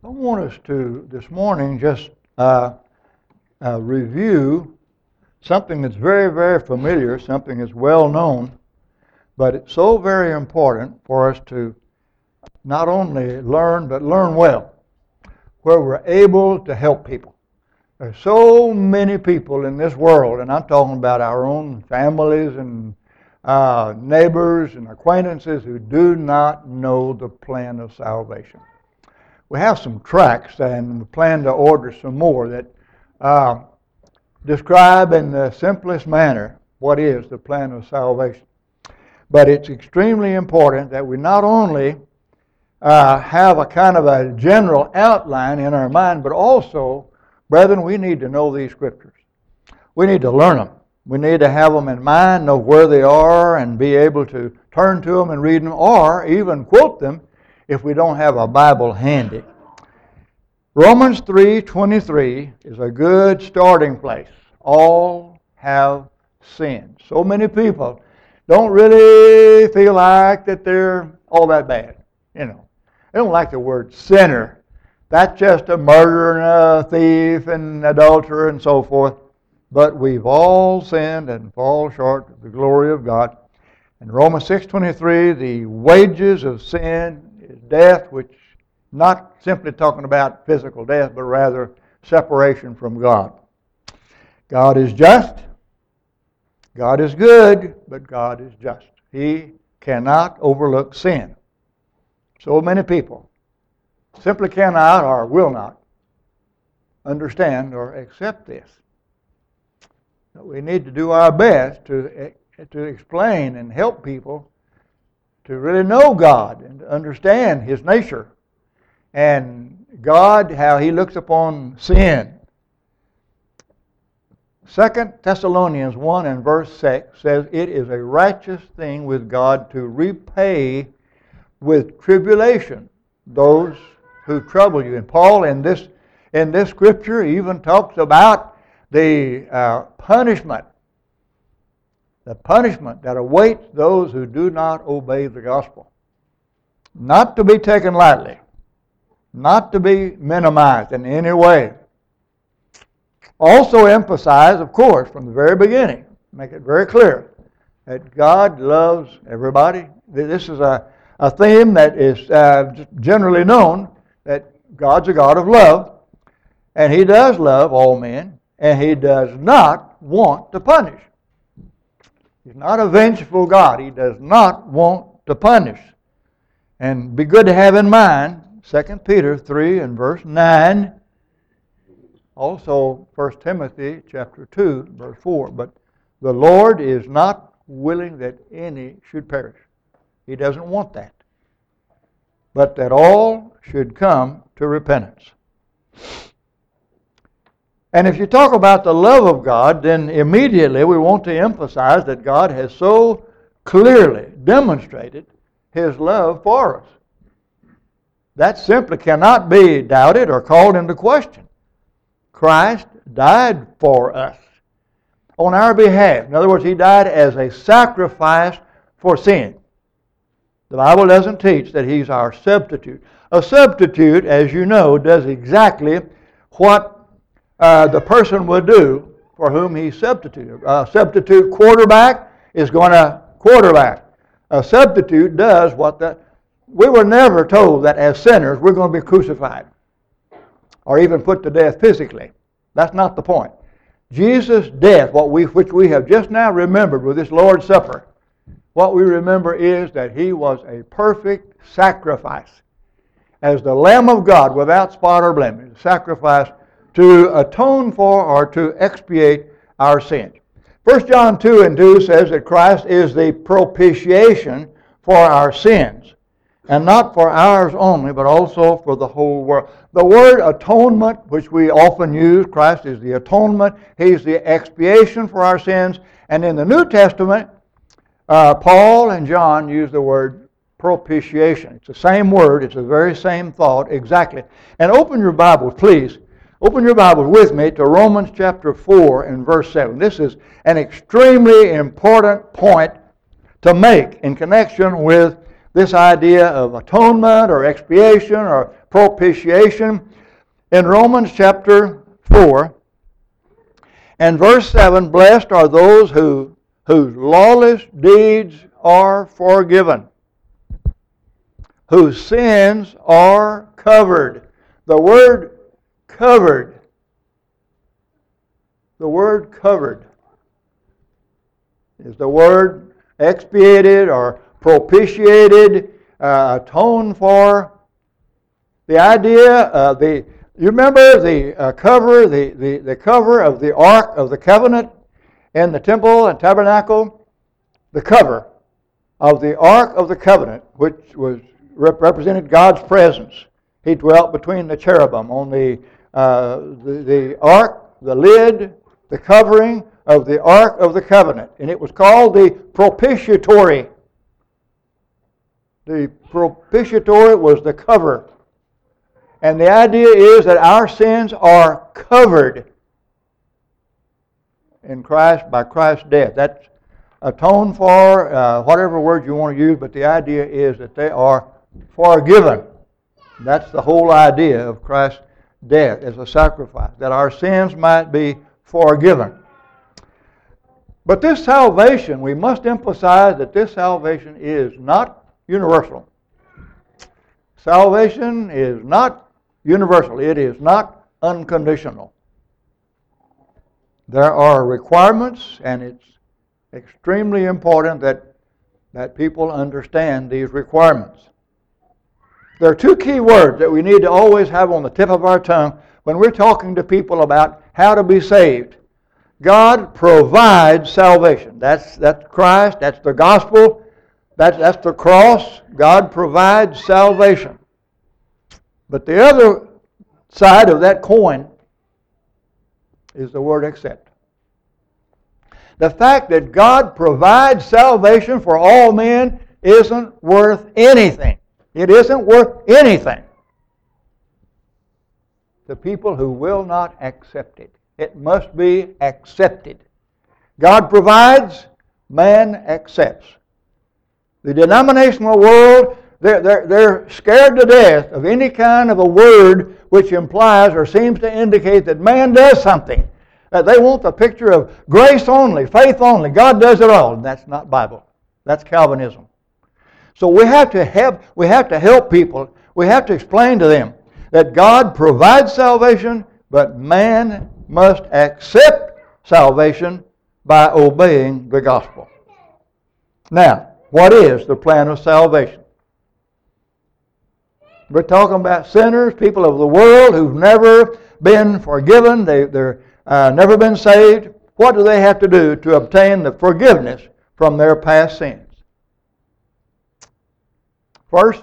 I want us to, this morning, just review something that's very, very familiar, something that's well known, but it's so very important for us to not only learn, but learn well, where we're able to help people. There's so many people in this world, and I'm talking about our own families and neighbors and acquaintances who do not know the plan of salvation. We have some tracts, and we plan to order some more that describe in the simplest manner what is the plan of salvation. But it's extremely important that we not only have a kind of a general outline in our mind, but also, brethren, we need to know these scriptures. We need to learn them. We need to have them in mind, know where they are, and be able to turn to them and read them, or even quote them if we don't have a Bible handy. Romans 3:23 is a good starting place. All have sinned. So many people don't really feel like that they're all that bad. You know, they don't like the word sinner. That's just a murderer and a thief and adulterer and so forth. But we've all sinned and fall short of the glory of God. In Romans 6:23, the wages of sin is death, which not simply talking about physical death, but rather separation from God. God is just. God is good, but God is just. He cannot overlook sin. So many people simply cannot or will not understand or accept this. We need to do our best to explain and help people to really know God and to understand His nature and God, how He looks upon sin. 2 Thessalonians 1 and verse 6 says, "It is a righteous thing with God to repay with tribulation those who trouble you." And Paul in this scripture even talks about the punishment that awaits those who do not obey the gospel. Not to be taken lightly, not to be minimized in any way. Also emphasize, of course, from the very beginning, make it very clear that God loves everybody. This is a theme that is generally known, that God's a God of love, and He does love all men, and He does not want to punish. He's not a vengeful God. He does not want to punish. And be good to have in mind 2 Peter 3 and verse 9. Also 1 Timothy chapter 2 verse 4. But the Lord is not willing that any should perish. He doesn't want that. But that all should come to repentance. And if you talk about the love of God, then immediately we want to emphasize that God has so clearly demonstrated His love for us. That simply cannot be doubted or called into question. Christ died for us on our behalf. In other words, He died as a sacrifice for sin. The Bible doesn't teach that He's our substitute. A substitute, as you know, does exactly what the person would do for whom he substituted. A substitute quarterback is going to quarterback. A substitute does what we were never told that as sinners we're going to be crucified or even put to death physically. That's not the point. Jesus' death, which we have just now remembered with this Lord's Supper, what we remember is that He was a perfect sacrifice. As the Lamb of God without spot or blemish, sacrifice to atone for or to expiate our sins. 1 John 2 and 2 says that Christ is the propitiation for our sins, and not for ours only, but also for the whole world. The word atonement, which we often use, Christ is the atonement. He's the expiation for our sins. And in the New Testament, Paul and John use the word propitiation. It's the same word. It's the very same thought exactly. And open your Bibles, please. Open your Bibles with me to Romans chapter 4 and verse 7. This is an extremely important point to make in connection with this idea of atonement or expiation or propitiation. In Romans chapter 4 and verse 7, blessed are those whose lawless deeds are forgiven, whose sins are covered. The word covered is the word expiated or propitiated, atoned for. The idea, you remember the cover, the cover of the Ark of the Covenant in the temple and tabernacle? The cover of the Ark of the Covenant, which represented God's presence. He dwelt between the cherubim on the ark, the lid, the covering of the Ark of the Covenant. And it was called the propitiatory. The propitiatory was the cover. And the idea is that our sins are covered in Christ by Christ's death. That's atoned for, whatever word you want to use, but the idea is that they are forgiven. That's the whole idea of Christ's death as a sacrifice, that our sins might be forgiven. But this salvation, we must emphasize that this salvation is not universal. Salvation is not universal. It is not unconditional. There are requirements, and it's extremely important that people understand these requirements. There are two key words that we need to always have on the tip of our tongue when we're talking to people about how to be saved. God provides salvation. That's Christ. That's the gospel. That's the cross. God provides salvation. But the other side of that coin is the word accept. The fact that God provides salvation for all men isn't worth anything. It isn't worth anything to people who will not accept it. It must be accepted. God provides, man accepts. The denominational world, they're scared to death of any kind of a word which implies or seems to indicate that man does something. That they want the picture of grace only, faith only. God does it all. And that's not Bible. That's Calvinism. So we have to help people. We have to explain to them that God provides salvation, but man must accept salvation by obeying the gospel. Now, what is the plan of salvation? We're talking about sinners, people of the world who've never been forgiven. They're never been saved. What do they have to do to obtain the forgiveness from their past sins? First,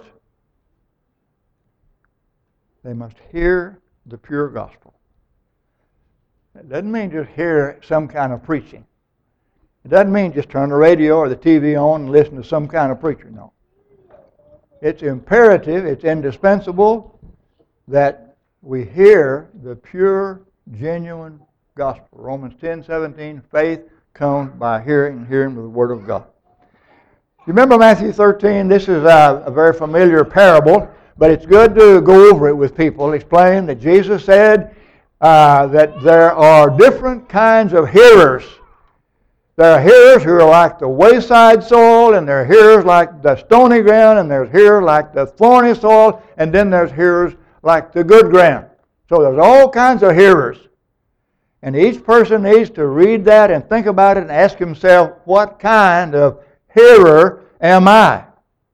they must hear the pure gospel. It doesn't mean just hear some kind of preaching. It doesn't mean just turn the radio or the TV on and listen to some kind of preacher. No. It's imperative, it's indispensable that we hear the pure, genuine gospel. Romans 10:17, faith comes by hearing, and hearing with the word of God. You remember Matthew 13? This is a very familiar parable, but it's good to go over it with people. Explain that Jesus said that there are different kinds of hearers. There are hearers who are like the wayside soil, and there are hearers like the stony ground, and there's hearers like the thorny soil, and then there's hearers like the good ground. So there's all kinds of hearers. And each person needs to read that and think about it and ask himself, what kind of hearer am I?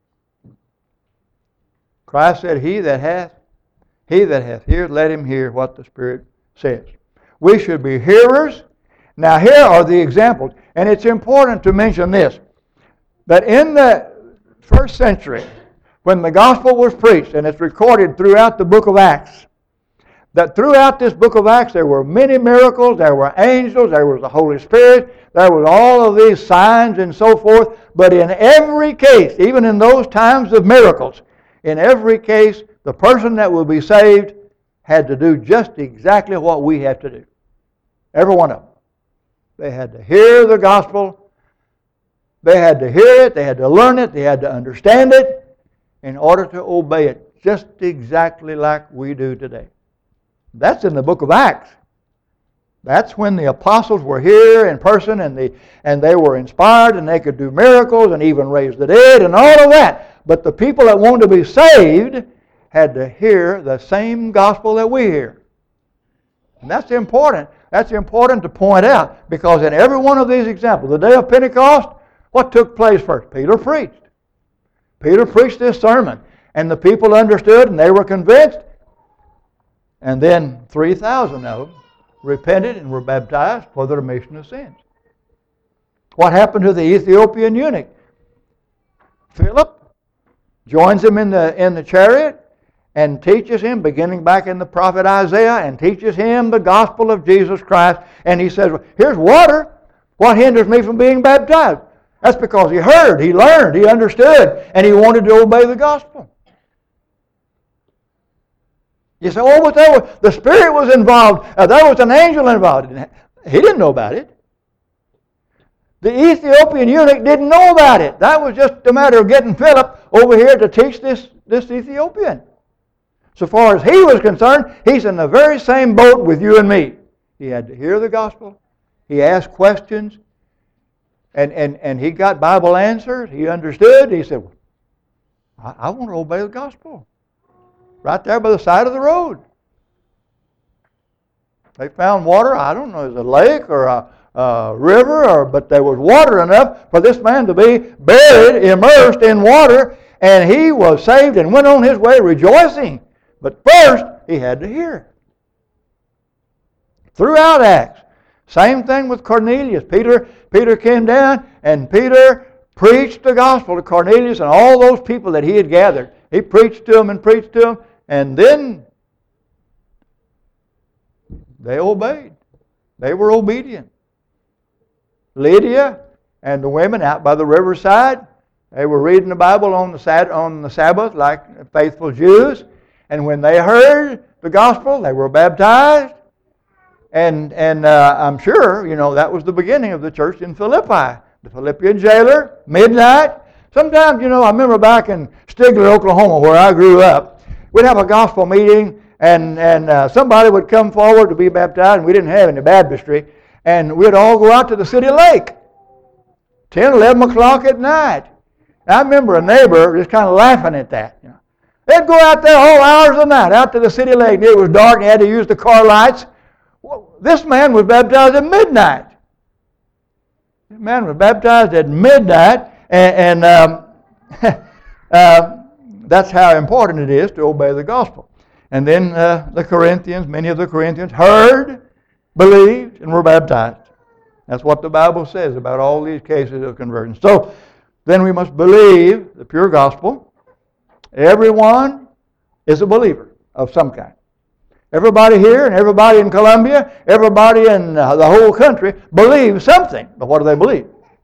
Christ said, He that hath ears, let him hear what the Spirit says. We should be hearers. Now here are the examples. And it's important to mention this, that in the first century, when the gospel was preached, and it's recorded throughout the book of Acts, that throughout this book of Acts there were many miracles, there were angels, there was the Holy Spirit, there was all of these signs and so forth. But in every case, even in those times of miracles, in every case, the person that will be saved had to do just exactly what we have to do. Every one of them. They had to hear the gospel. They had to hear it. They had to learn it. They had to understand it. in order to obey it just exactly like we do today. That's in the book of Acts. That's when the apostles were here in person and they were inspired and they could do miracles and even raise the dead and all of that. But the people that wanted to be saved had to hear the same gospel that we hear. And that's important. That's important to point out, because in every one of these examples, the day of Pentecost, what took place first? Peter preached. Peter preached this sermon, and the people understood and they were convinced. And then 3,000 of them repented and were baptized for the remission of sins. What happened to the Ethiopian eunuch? Philip joins him in the chariot and teaches him, beginning back in the prophet Isaiah, and teaches him the gospel of Jesus Christ. And he says, here's water. What hinders me from being baptized? That's because he heard, he learned, he understood, and he wanted to obey the gospel. You say, oh, but the Spirit was involved. There was an angel involved. He didn't know about it. The Ethiopian eunuch didn't know about it. That was just a matter of getting Philip over here to teach this Ethiopian. So far as he was concerned, he's in the very same boat with you and me. He had to hear the gospel. He asked questions. And he got Bible answers. He understood. He said, I want to obey the gospel. Right there by the side of the road. They found water. I don't know, it was a lake or a river, but there was water enough for this man to be buried, immersed in water, and he was saved and went on his way rejoicing. But first, he had to hear. Throughout Acts, same thing with Cornelius. Peter came down, and Peter preached the gospel to Cornelius and all those people that he had gathered. He preached to them, and then they obeyed. They were obedient. Lydia and the women out by the riverside, they were reading the Bible on the Sabbath like faithful Jews. And when they heard the gospel, they were baptized. And I'm sure, that was the beginning of the church in Philippi. The Philippian jailer, midnight. Sometimes, I remember back in Stigler, Oklahoma, where I grew up, we'd have a gospel meeting, and somebody would come forward to be baptized, and we didn't have any baptistry, and we'd all go out to the city lake, 10, 11 o'clock at night. I remember a neighbor just kind of laughing at that. They'd go out there all hours of the night, out to the city lake. It was dark, and they had to use the car lights. Well, this man was baptized at midnight. This man was baptized at midnight, and that's how important it is to obey the gospel. And then the Corinthians, many of the Corinthians heard, believed, and were baptized. That's what the Bible says about all these cases of conversion. So then we must believe the pure gospel. Everyone is a believer of some kind. Everybody here and everybody in Columbia, everybody in the whole country believes something. But what do they believe?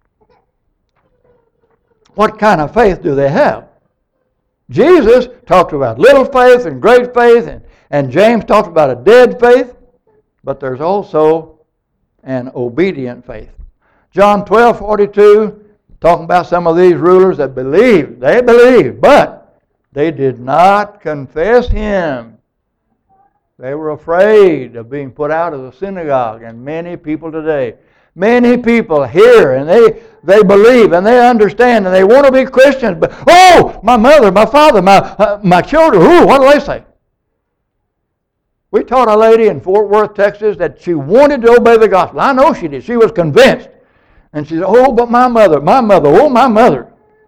What kind of faith do they have? Jesus talked about little faith and great faith, and James talked about a dead faith, but there's also an obedient faith. John 12:42, talking about some of these rulers that believed. They believed, but they did not confess Him. They were afraid of being put out of the synagogue. And many people today, many people hear and they believe and they understand and they want to be Christians. But, oh, my mother, my father, my children, ooh, what do they say? We taught a lady in Fort Worth, Texas, that she wanted to obey the gospel. I know she did. She was convinced. And she said, oh, but my mother, oh, my mother.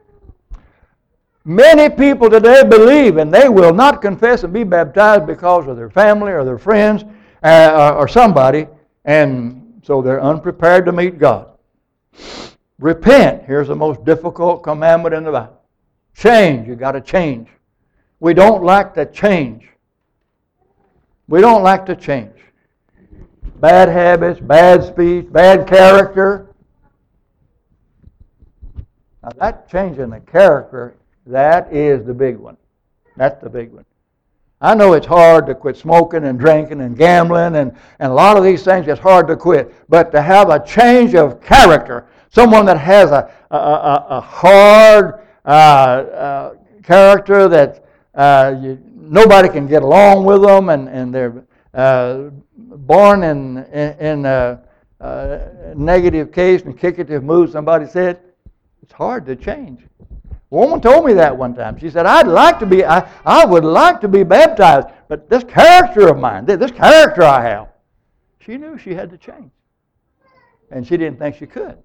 Many people today believe and they will not confess and be baptized because of their family or their friends or somebody, and so they're unprepared to meet God. Repent. Here's the most difficult commandment in the Bible. Change. You've got to change. We don't like to change. We don't like to change. Bad habits, bad speech, bad character. Now that change in the character, that is the big one. That's the big one. I know it's hard to quit smoking and drinking and gambling and a lot of these things, it's hard to quit. But to have a change of character, someone that has a hard character that nobody can get along with them, and they're born in negative case and kickative mood, somebody said. It's hard to change. A woman told me that one time. She said, I would like to be baptized, but this character of mine, this character I have, she knew she had to change. And she didn't think she could.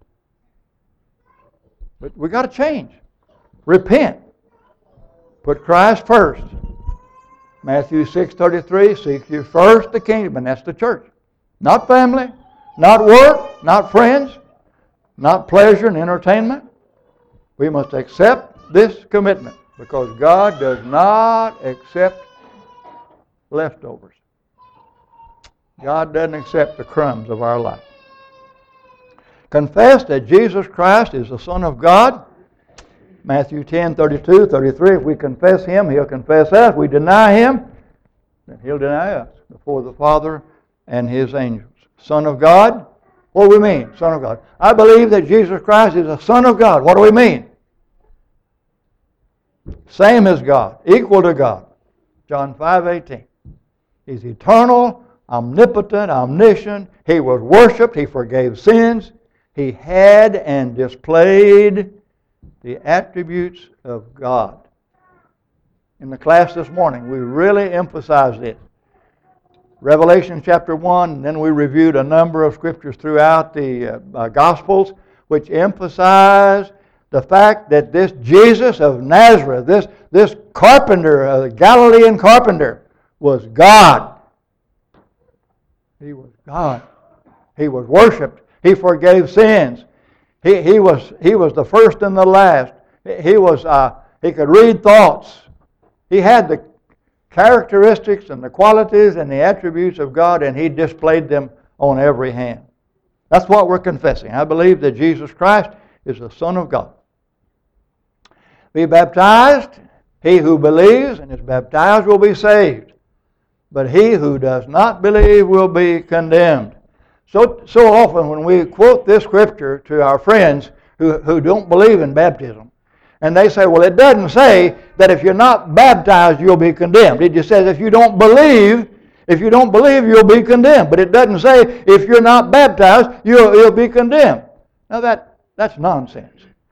But we got to change. Repent. Put Christ first. Matthew 6:33, seek ye first the kingdom, and that's the church. Not family, not work, not friends, not pleasure and entertainment. We must accept this commitment because God does not accept leftovers. God doesn't accept the crumbs of our life. Confess that Jesus Christ is the Son of God. Matthew 10:32, 33. If we confess Him, He'll confess us. We deny Him, then He'll deny us before the Father and His angels. Son of God. What do we mean, Son of God? I believe that Jesus Christ is the Son of God. What do we mean? Same as God, equal to God. John 5:18. He's eternal, omnipotent, omniscient. He was worshipped. He forgave sins. He had and displayed the attributes of God. In the class this morning, we really emphasized it. Revelation chapter 1, and then we reviewed a number of scriptures throughout the Gospels, which emphasize the fact that this Jesus of Nazareth, this carpenter, Galilean carpenter, was God. He was God. He was worshipped. He forgave sins. He was the first and the last. He could read thoughts. He had the characteristics and the qualities and the attributes of God, and He displayed them on every hand. That's what we're confessing. I believe that Jesus Christ is the Son of God. Be baptized. He who believes and is baptized will be saved. But he who does not believe will be condemned. So often when we quote this scripture to our friends who don't believe in baptism, and they say, well, it doesn't say that if you're not baptized, you'll be condemned. It just says if you don't believe, you'll be condemned. But it doesn't say if you're not baptized, you'll be condemned. Now that's nonsense.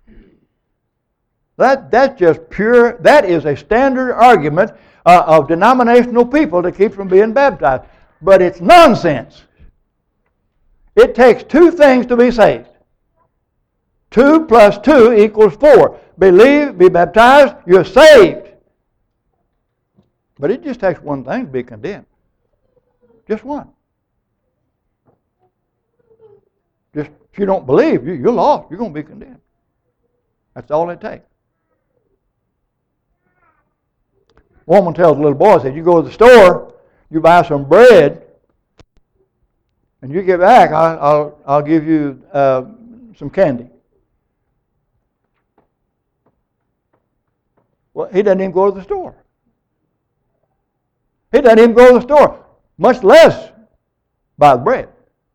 That's just pure, that is a standard argument of denominational people to keep from being baptized. But it's nonsense. It takes two things to be saved. 2 + 2 = 4. Believe, be baptized, you're saved. But it just takes one thing to be condemned. Just one. Just if you don't believe, you're lost. You're going to be condemned. That's all it takes. Woman tells a little boy, said, you go to the store, you buy some bread, and you get back, I'll give you some candy. Well, he doesn't even go to the store. He doesn't even go to the store, much less buy the bread.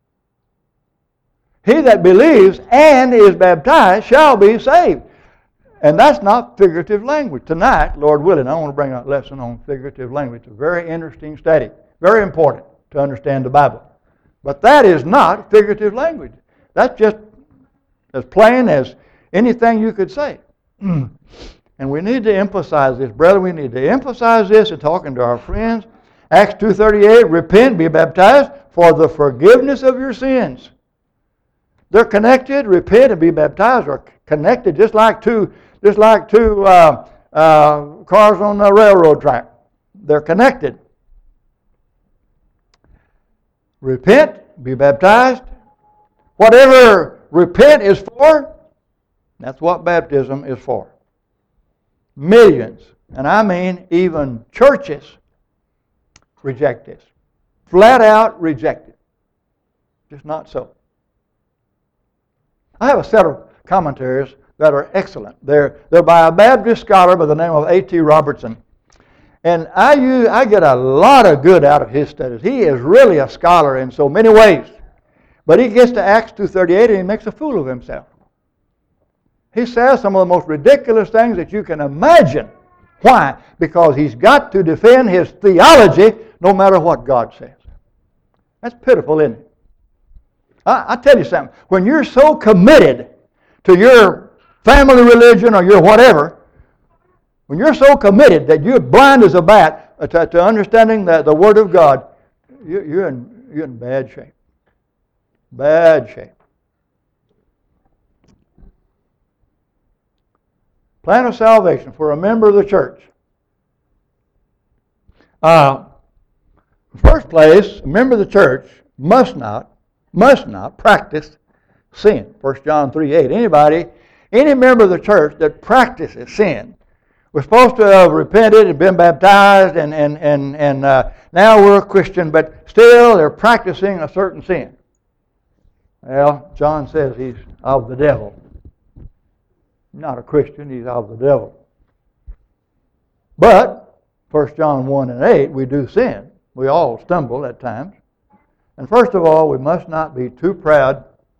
He that believes and is baptized shall be saved. And that's not figurative language. Tonight, Lord willing, I want to bring a lesson on figurative language. It's a very interesting study. Very important to understand the Bible. But that is not figurative language. That's just as plain as anything you could say. And we need to emphasize this, brother. We need to emphasize this in talking to our friends. Acts 2:38, repent, be baptized for the forgiveness of your sins. They're connected. Repent and be baptized are connected, just like two cars on the railroad track. They're connected. Repent, be baptized. Whatever repent is for, that's what baptism is for. Millions, and I mean even churches, reject this. Flat out reject it. Just not so. I have a set of commentaries that are excellent. They're by a Baptist scholar by the name of A.T. Robertson. And I get a lot of good out of his studies. He is really a scholar in so many ways. But he gets to Acts 2:38 and he makes a fool of himself. He says some of the most ridiculous things that you can imagine Why? Because he's got to defend his theology no matter what God says. That's pitiful, isn't it? I tell you something. When you're so committed to your family religion or your whatever, when you're so committed that you're blind as a bat to understanding the Word of God, you're in bad shape. Bad shape. Plan of salvation for a member of the church. In the first place, a member of the church must not practice sin. 1 John 3:8. Any member of the church that practices sin was supposed to have repented and been baptized and now we're a Christian, but still they're practicing a certain sin. Well, John says he's of the devil. Not a Christian, he's of the devil. But 1 John 1:8, we do sin. We all stumble at times. And first of all, we must not be too proud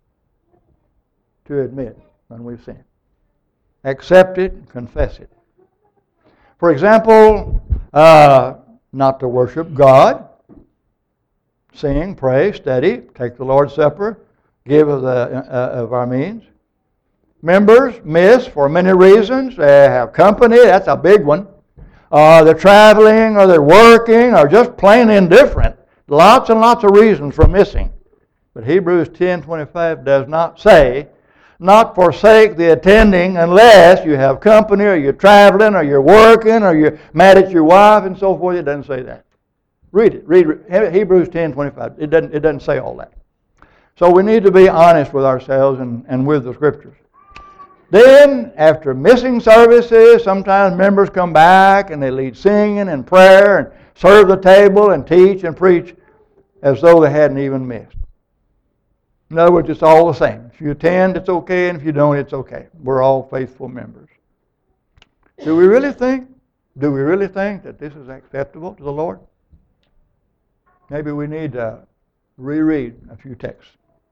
to admit when we've sinned. Accept it, confess it. For example, not to worship God, sing, pray, study, take the Lord's Supper, give of our means. Members miss for many reasons. They have company, that's a big one. They're traveling, or they're working, or just plain indifferent. Lots and lots of reasons for missing. But Hebrews 10:25 does not say, not forsake the attending unless you have company, or you're traveling, or you're working, or you're mad at your wife, and so forth. It doesn't say that. Read it. Read Hebrews 10:25. It doesn't say all that. So we need to be honest with ourselves and with the Scriptures. Then, after missing services, sometimes members come back and they lead singing and prayer and serve the table and teach and preach as though they hadn't even missed. In other words, it's all the same. If you attend, it's okay, and if you don't, it's okay. We're all faithful members. Do we really think that this is acceptable to the Lord? Maybe we need to reread a few texts.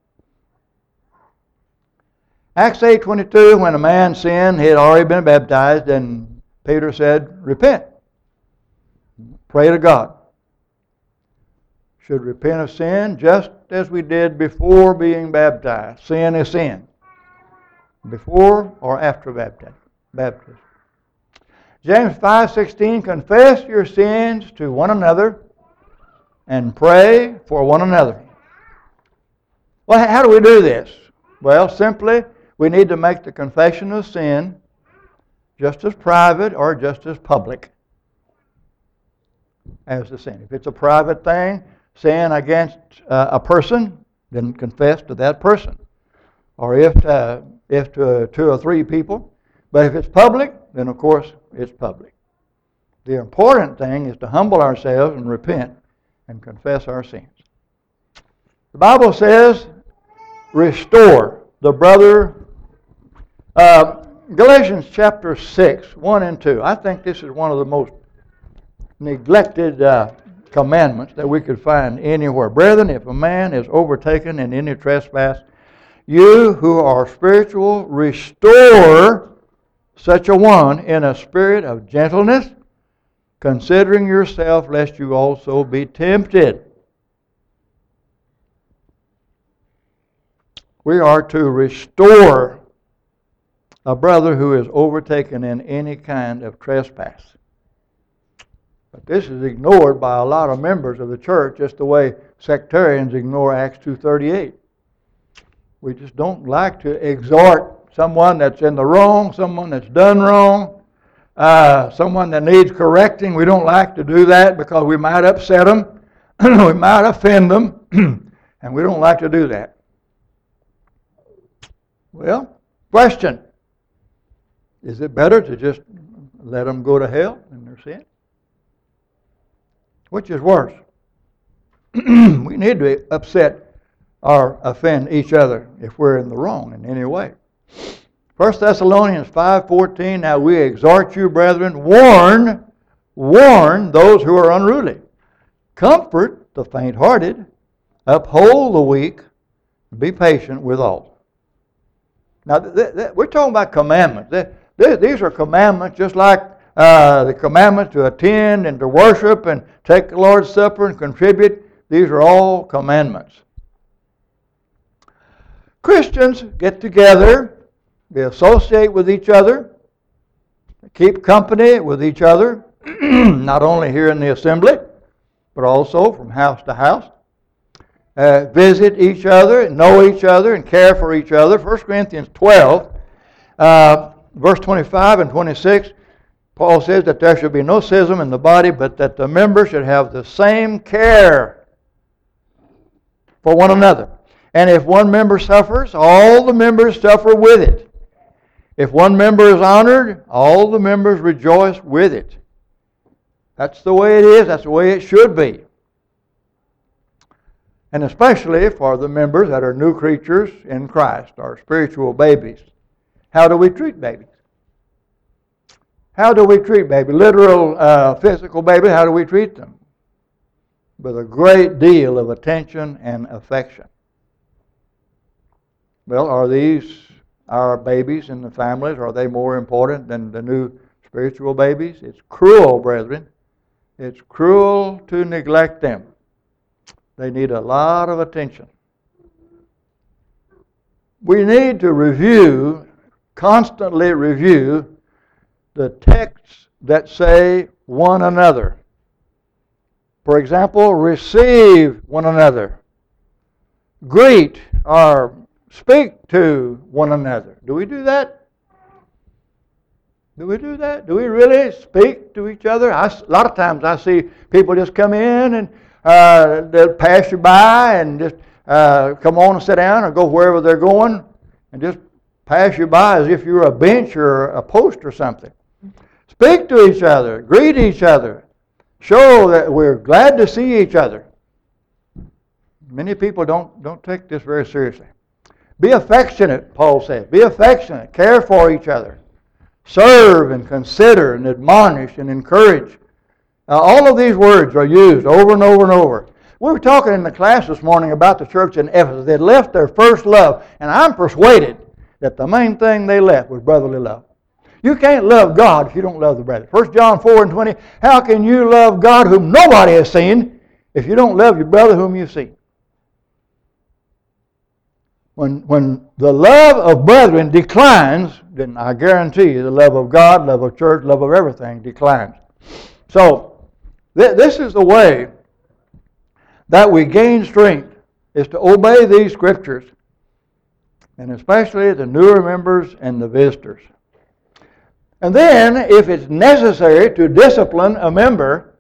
Acts 8:22, when a man sinned, he had already been baptized, and Peter said, repent. Pray to God. Should repent of sin just as we did before being baptized. Sin is sin. Before or after baptism. James 5:16, confess your sins to one another and pray for one another. Well, how do we do this? Well, simply, we need to make the confession of sin just as private or just as public as the sin. If it's a private thing, sin against a person, then confess to that person. Or if to 2 or 3 people. But if it's public, then of course it's public. The important thing is to humble ourselves and repent and confess our sins. The Bible says, restore the brother. Galatians chapter 6, 1 and 2. I think this is one of the most neglected commandments that we could find anywhere. Brethren, if a man is overtaken in any trespass, you who are spiritual, restore such a one in a spirit of gentleness, considering yourself, lest you also be tempted. We are to restore a brother who is overtaken in any kind of trespass. But this is ignored by a lot of members of the church, just the way sectarians ignore Acts 2:38. We just don't like to exhort someone that's in the wrong, someone that's done wrong, someone that needs correcting. We don't like to do that because we might upset them, we might offend them, and we don't like to do that. Well, question. Is it better to just let them go to hell in their sin? Which is worse? We need to upset or offend each other if we're in the wrong in any way. 1 Thessalonians 5:14, now we exhort you, brethren, warn those who are unruly. Comfort the faint-hearted, uphold the weak, be patient with all. Now, we're talking about commandments. These are commandments just like the commandment to attend and to worship and take the Lord's Supper and contribute. These are all commandments. Christians get together, they associate with each other, keep company with each other, not only here in the assembly, but also from house to house. Visit each other, know each other, and care for each other. 1 Corinthians 12, verse 25 and 26, Paul says that there should be no schism in the body, but that the members should have the same care for one another. And if one member suffers, all the members suffer with it. If one member is honored, all the members rejoice with it. That's the way it is. That's the way it should be. And especially for the members that are new creatures in Christ, our spiritual babies. How do we treat babies? How do we treat babies? Literal, physical babies, how do we treat them? With a great deal of attention and affection. Well, are these our babies in the families? Are they more important than the new spiritual babies? It's cruel, brethren. It's cruel to neglect them. They need a lot of attention. We need to constantly review the texts that say one another. For example, receive one another. Greet or speak to one another. Do we do that? Do we do that? Do we really speak to each other? A lot of times I see people just come in and they'll pass you by and just come on and sit down or go wherever they're going and just pass you by as if you're a bench or a post or something. Speak to each other. Greet each other. Show that we're glad to see each other. Many people don't take this very seriously. Be affectionate, Paul says. Be affectionate. Care for each other. Serve and consider and admonish and encourage. All of these words are used over and over and over. We were talking in the class this morning about the church in Ephesus. They left their first love, and I'm persuaded that the main thing they left was brotherly love. You can't love God if you don't love the brother. 1 John 4 and 20, how can you love God whom nobody has seen if you don't love your brother whom you've seen? When the love of brethren declines, then I guarantee you the love of God, love of church, love of everything declines. So, this is the way that we gain strength, is to obey these scriptures, and especially the newer members and the visitors. And then, if it's necessary to discipline a member,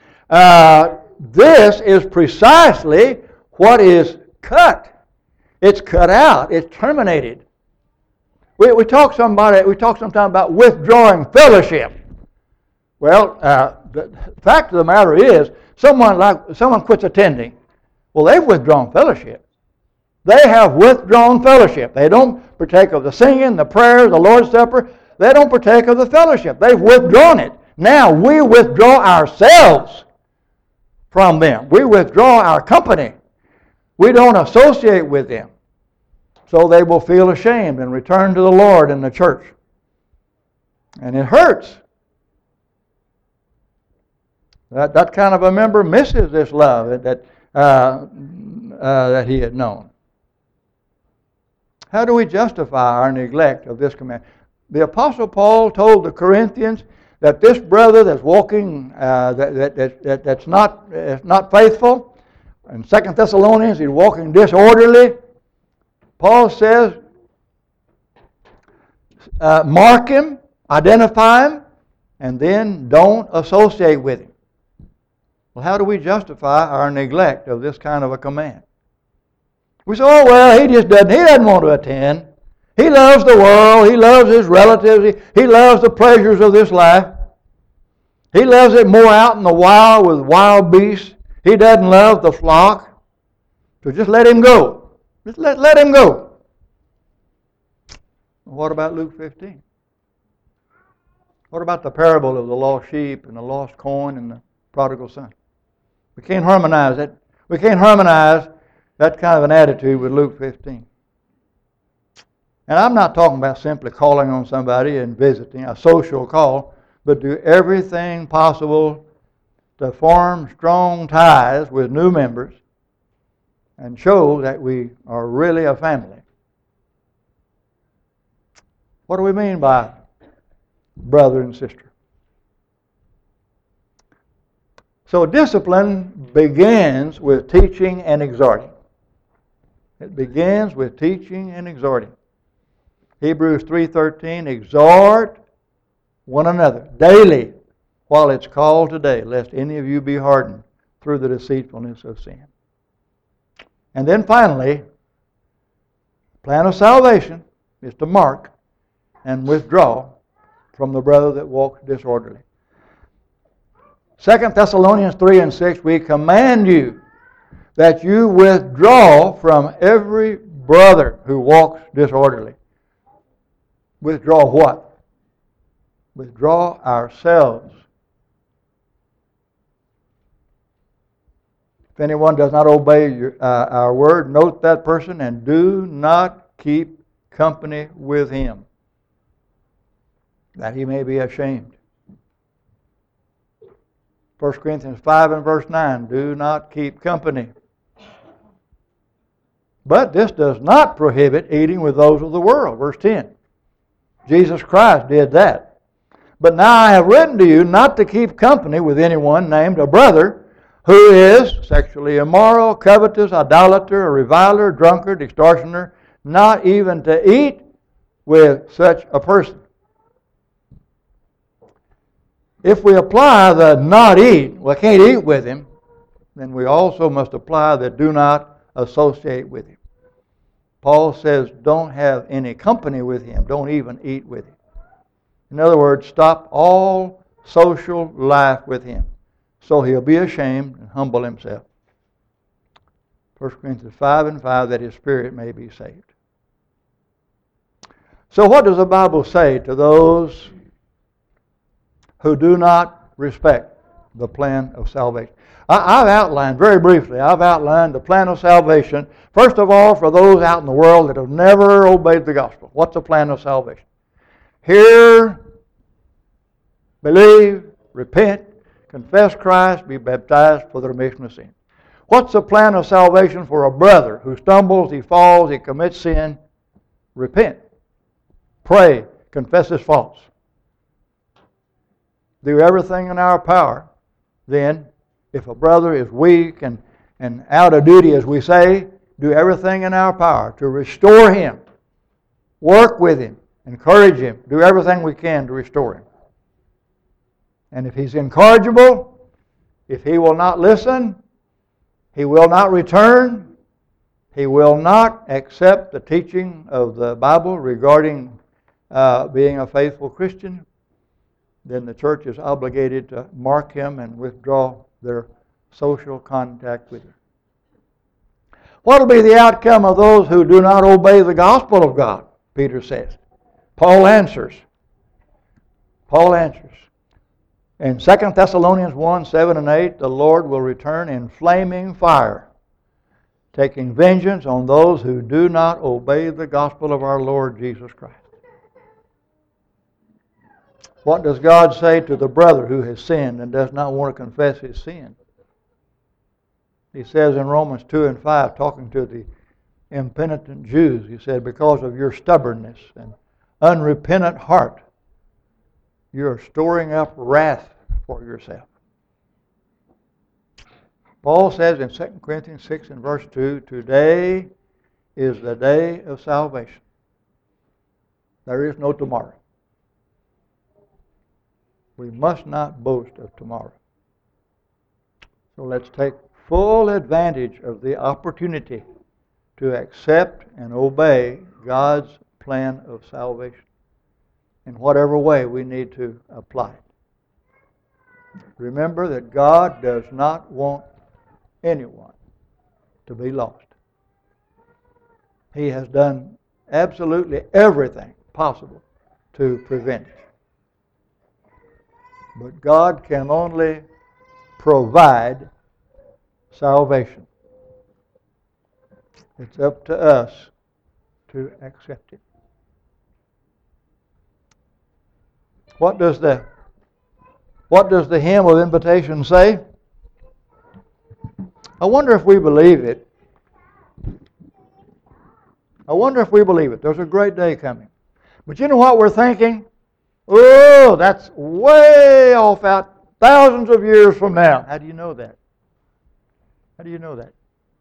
this is precisely what is cut. It's cut out. It's terminated. We talk sometimes about withdrawing fellowship. Well, the fact of the matter is, someone quits attending. Well, they've withdrawn fellowship. They have withdrawn fellowship. They don't partake of the singing, the prayers, the Lord's Supper. They don't partake of the fellowship. They've withdrawn it. Now we withdraw ourselves from them. We withdraw our company. We don't associate with them. So they will feel ashamed and return to the Lord in the church. And it hurts. That kind of a member misses this love that he had known. How do we justify our neglect of this command? The Apostle Paul told the Corinthians that this brother that's walking, that's not faithful. In 2 Thessalonians, he's walking disorderly. Paul says, mark him, identify him, and then don't associate with him. Well, how do we justify our neglect of this kind of a command? We say, oh, well, he doesn't want to attend. He loves the world. He loves his relatives. He loves the pleasures of this life. He loves it more out in the wild with wild beasts. He doesn't love the flock. So just let him go. Just let him go. What about Luke 15? What about the parable of the lost sheep and the lost coin and the prodigal son? We can't harmonize that. We can't harmonize that kind of an attitude with Luke 15. And I'm not talking about simply calling on somebody and visiting, a social call. but do everything possible to form strong ties with new members and show that we are really a family. What do we mean by brother and sister? So discipline begins with teaching and exhorting. It begins with teaching and exhorting. Hebrews 3:13, exhort one another daily while it's called today, lest any of you be hardened through the deceitfulness of sin. And then finally, the plan of salvation is to mark and withdraw from the brother that walks disorderly. 2 Thessalonians 3:6, we command you that you withdraw from every brother who walks disorderly. Withdraw what? Withdraw ourselves. If anyone does not obey our word, note that person and do not keep company with him, that he may be ashamed. 1 Corinthians 5 and verse 9, do not keep company. But this does not prohibit eating with those of the world. Verse 10. Jesus Christ did that. But now I have written to you not to keep company with anyone named a brother who is sexually immoral, covetous, idolater, a reviler, drunkard, extortioner, not even to eat with such a person. If we apply the not eat, we can't eat with him, then we also must apply the do not associate with him. Paul says don't have any company with him, don't even eat with him. In other words, stop all social life with him, so he'll be ashamed and humble himself. 1 Corinthians 5 and 5, that his spirit may be saved. So what does the Bible say to those who do not respect the plan of salvation? I've outlined, very briefly, the plan of salvation. First of all, for those out in the world that have never obeyed the gospel. What's the plan of salvation? Hear, believe, repent, confess Christ, be baptized for the remission of sin. What's the plan of salvation for a brother who stumbles, he falls, he commits sin? Repent. Pray. Confess his faults. Do everything in our power, then, if a brother is weak and out of duty, as we say, do everything in our power to restore him. Work with him. Encourage him. Do everything we can to restore him. And if he's incorrigible, if he will not listen, he will not return, he will not accept the teaching of the Bible regarding being a faithful Christian, then the church is obligated to mark him and withdraw their social contact with him. What will be the outcome of those who do not obey the gospel of God? Peter says. Paul answers. In 2 Thessalonians 1, 7 and 8, the Lord will return in flaming fire, taking vengeance on those who do not obey the gospel of our Lord Jesus Christ. What does God say to the brother who has sinned and does not want to confess his sin? He says in Romans 2 and 5, talking to the impenitent Jews, he said, because of your stubbornness and unrepentant heart, you are storing up wrath for yourself. Paul says in 2 Corinthians 6 and verse 2, today is the day of salvation. There is no tomorrow. We must not boast of tomorrow. So let's take full advantage of the opportunity to accept and obey God's plan of salvation in whatever way we need to apply it. Remember that God does not want anyone to be lost. He has done absolutely everything possible to prevent it. But God can only provide salvation. It's up to us to accept it. What does the What does the hymn of invitation say? I wonder if we believe it. I wonder if we believe it. There's a great day coming. But you know what we're thinking? Oh, that's way off out thousands of years from now. How do you know that? How do you know that?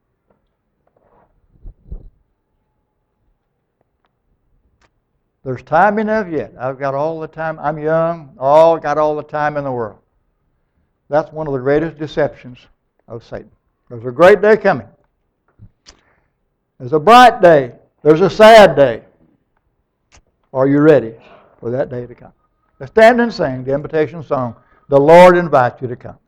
There's time enough yet. I've got all the time. I'm young. Got all the time in the world. That's one of the greatest deceptions of Satan. There's a great day coming. There's a bright day. There's a sad day. Are you ready for that day to come? Let's stand and sing the invitation song. The Lord invites you to come.